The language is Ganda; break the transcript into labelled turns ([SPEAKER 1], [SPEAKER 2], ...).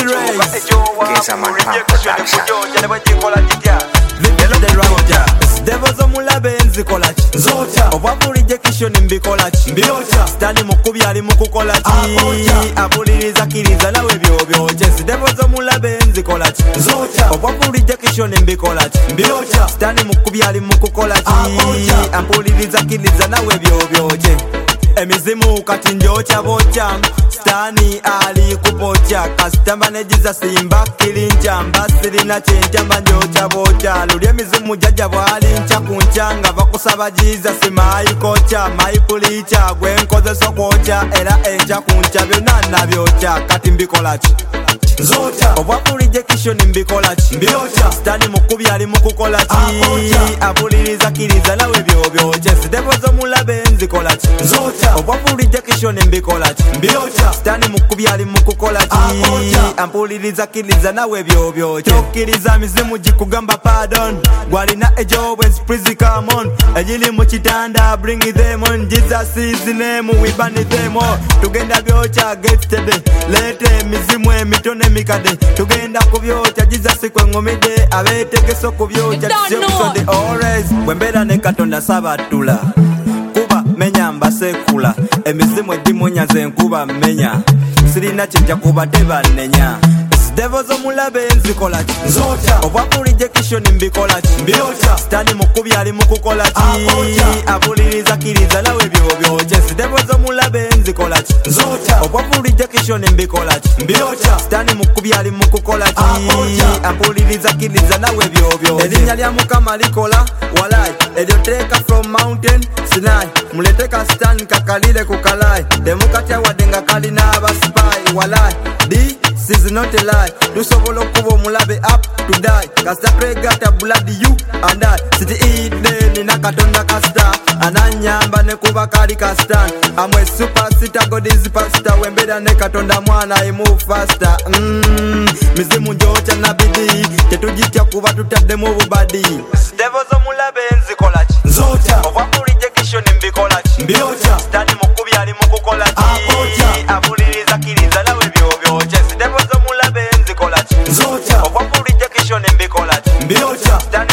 [SPEAKER 1] The Ranger. Devils omulabe nzikola ki nzota obwapulije kisho nimbikola ki mbyota stani mukubi ali mukukola ki apuliriza kiriza nawe byobyoje devils omulabe nzikola ki nzota obwapulije kisho nimbikola ki mbyota stani mukubi ali mukukola ki apuliriza kiriza nawe byobyoje emizimu kati njocha bocha stani ali kupocha kastamba nejiza simba kilincha mbasiri na chenchamba njocha bocha luli emizimu jaja bwali ncha kunchanga bakusaba jiza simayi kocha mayi pulicha gwenkoze sokocha era encha kuncha byonna nabyocha kati mbikola ki nzota obwapulije kisho nimbikola ki mbyocha stani mukubi ali mukukola ki apuliriza kiriza nawe byobyoje sidevozo mulabe nzikola ki nzota obwapulije kisho nimbikola ki mbyocha stani mukubi ali mukukola ki apuliriza kiriza nawe byobyoje tokkiriza mizimu jikugamba pardon gwalina ejob and sprizi come on ejili mu kitanda bring them on Jesus is the name we ban them all tugenda byocha get today lete mizimu emitone mikade tugenda kubyocha Jesus kwengomide abetegeso kubyocha tisebusode always wembera ne katonda sabatula kuba menya mbasekula emizimu edimunya zenkuba menya sirina chenja kuba tebanenya devils omulabe nzikola ki nzota obwapulije kisho nimbikola ki mbyota stani mukubi ali mukukola ki apuliriza kiriza nawe byobyoje devils omulabe nzikola ki nzota obwapulije kisho nimbikola ki mbyota stani mukubi ali mukukola ki apuliriza kiriza nawe byobyoje elinya lya mukama likola walai edoteka from mountain Sinai muleteka stan kakalile kukalai demukatya wadenga kali na abaspai walai di this is not a lie. Do sobolo kubo mulabe up to die. Kasta pregata blood you and I. City eat then nakatonda kasta. Ananyamba ne kuba kali kastan. I'm a super sita god is pasta. Wembeda ne katonda mwana I move faster. Mizimu njocha na bidi. Tetujitya kuba tutade mu body. Devils omulabe nzikola ki nzota obwapulije kisho nimbikola ki mbyota stani mukubi ali mukukola ki apuliriza kiriza nawe byobyoje devils omulabe nzikola ki nzota obwapulije kisho nimbikola ki mbyota